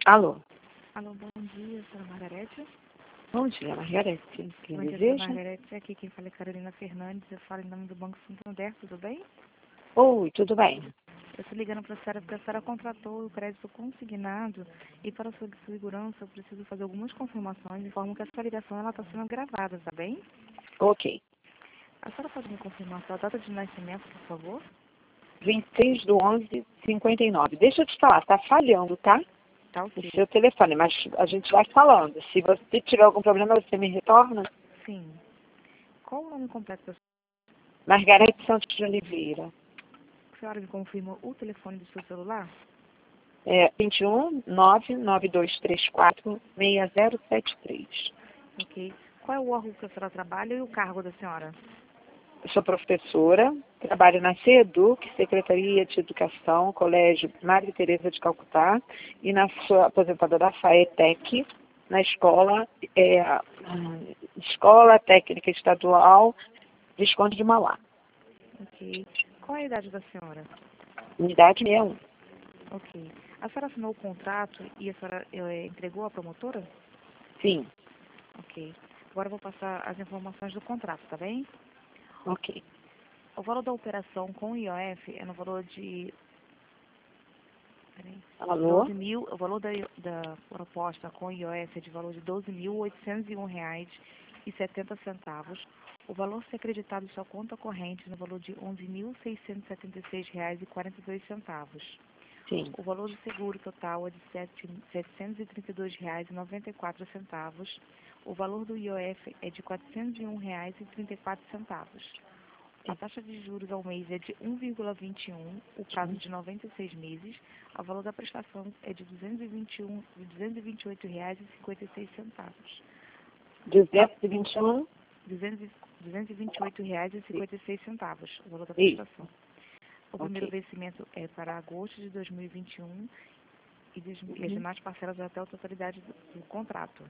Alô. Alô, bom dia, senhora Margarete. Bom dia, Margarete. Quem Bom dia, deseja? senhora Margarete. Aqui quem fala é Carolina Fernandes. Eu falo em nome do Banco Santander, tudo bem? Oi, tudo bem? Eu estou ligando para a senhora porque a senhora contratou o crédito consignado e para a sua segurança eu preciso fazer algumas confirmações. Informo que a sua ligação está sendo gravada, tá bem? Ok. A senhora pode me confirmar a sua data de nascimento, por favor? 26/11/59. Deixa eu te falar, tá falhando, tá? Tá, O ok. seu telefone, mas a gente vai falando. Se você tiver algum problema, você me retorna. Sim. Qual o nome completo da Margarete Santos de Oliveira. senhora? Me confirma o telefone do seu celular? 21 99234 6073. Ok. Qual é o órgão que a senhora trabalha e o cargo da senhora? Eu sou professora, trabalho na CEDUC, Secretaria de Educação, Colégio Madre Teresa de Calcutá, e sou aposentada da FAETEC, na Escola Técnica Estadual Visconde de Mauá, Ok. Qual é a idade da senhora? unidade 61. Ok. A senhora assinou o contrato e a senhora entregou à promotora? Sim, Ok. Agora eu vou passar as informações do contrato, tá bem? ok. O valor da operação com o IOF é no valor de... Peraí. Alô? 12 mil, o valor da proposta com o IOF é de valor de R$ 12.801,70. O valor ser acreditado em sua conta corrente no valor de R$ 11.676,42. Sim, O valor do seguro total é de R$ 732,94. O valor do IOF é de R$ 401,34. A taxa de juros ao mês é de 1,21, o prazo de 96 meses. O valor da prestação é de R$ 228,56. 221. R$ 228,56 o valor da Isso, prestação. O primeiro ok. vencimento é para agosto de 2021 e as demais parcelas até a totalidade do contrato.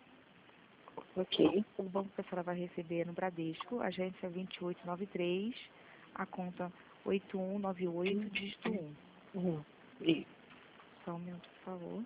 Ok. O banco que a senhora vai receber é no Bradesco, agência 2893, a conta 8198, dígito 1. Isso. Só um minuto, por favor.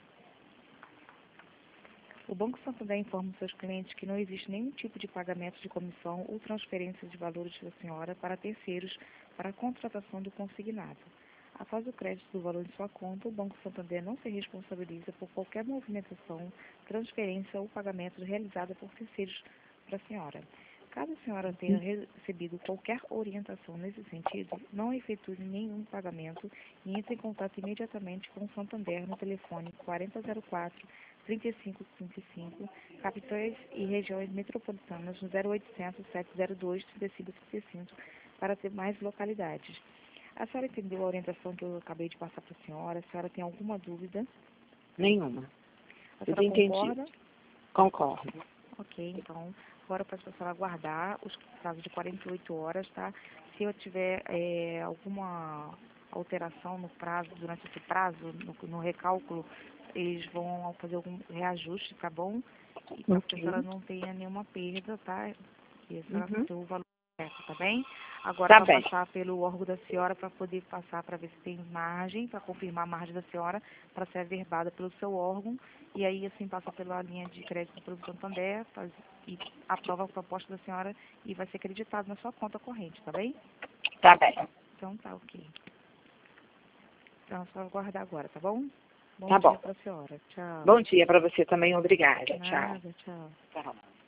O Banco Santander informa os seus clientes que não existe nenhum tipo de pagamento de comissão ou transferência de valores da senhora para terceiros para a contratação do consignado. Após o crédito do valor em sua conta, o Banco Santander não se responsabiliza por qualquer movimentação, transferência ou pagamento realizada por terceiros para a senhora. Caso a senhora tenha recebido qualquer orientação nesse sentido, não efetue nenhum pagamento e entre em contato imediatamente com o Santander no telefone 4004-3555, capitais e regiões metropolitanas no 0800 702 3555 para ter mais localidades. A senhora entendeu a orientação que eu acabei de passar para a senhora? A senhora tem alguma dúvida? Nenhuma. A Eu senhora entendi. concorda? Concordo. Ok, então, agora eu peço para a senhora aguardar os prazos de 48 horas, tá? Se eu tiver alguma alteração no prazo, durante esse prazo, no recálculo, eles vão fazer algum reajuste, tá bom? E para que a senhora não tenha nenhuma perda, tá? E a senhora tem o valor certo, tá bem? Agora Tá vai bem. passar pelo órgão da senhora para poder passar para ver se tem margem, para confirmar a margem da senhora, para ser averbada pelo seu órgão. E aí, assim, passa pela linha de crédito do Santander e aprova a proposta da senhora e vai ser acreditado na sua conta corrente, tá bem? Tá bem. Então tá, ok. Então, é só aguardar agora, tá bom? Bom Tá dia bom. para a senhora. Tchau. Bom dia para você também. Obrigada. Tchau. Nada, tchau. Tchau.